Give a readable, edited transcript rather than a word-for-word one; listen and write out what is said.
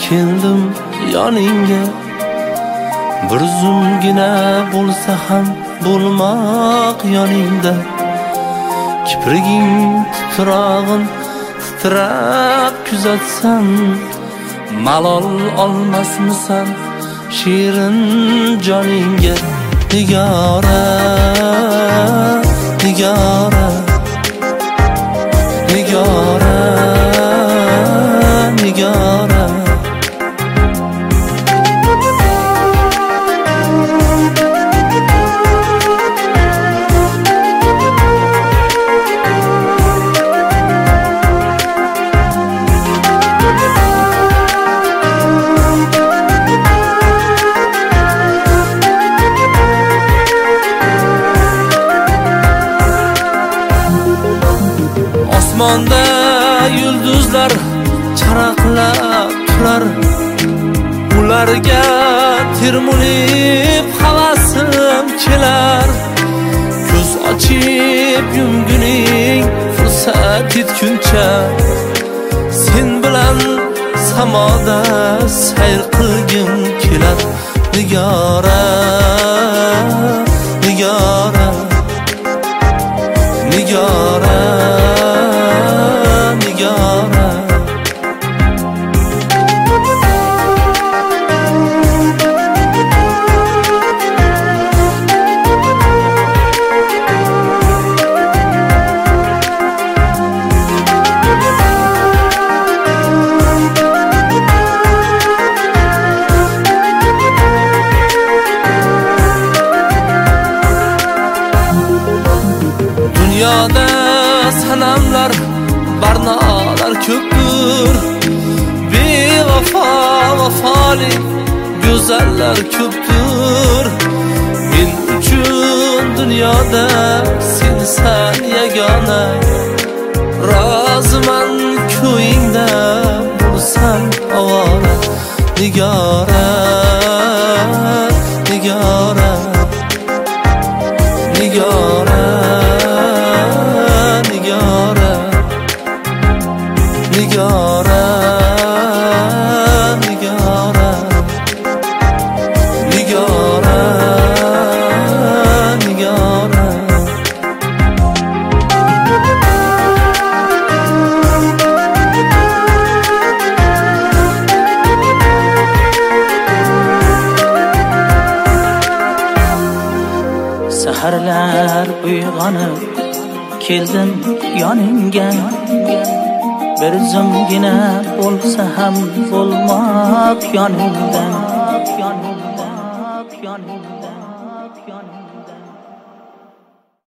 keldim yoningga. Bir zumgina bo'lsa ham bo'lmoq yoningda. Kipriging titrog'in titrab kuzatsam, malol olmasmisan shirin joningga. Nigora, nigora, nigora, nigora. Osmonda yulduzlar charaqlab turar, ularga termulib havasim kelar. Ko'z ochib yumguning fursat yetguncha, sen bilan samoda sayr qilgim kelar. Nigora, nigora, nigora, nigora. Dunyoda sanamlar, barnolar ko'pdir, bevafo vafoli go'zallar ko'pdir. Men uchun dunyoda sensan yagona, roziman ko'yingda bo'lsam ovora. Nigora, nigora, nigora, nigora, nigora, nigora, nigora, nigora. Saharlar uyg'onib keldim yoningga. Bir zumgina bo'lsa ham bo'lmoq yoningda.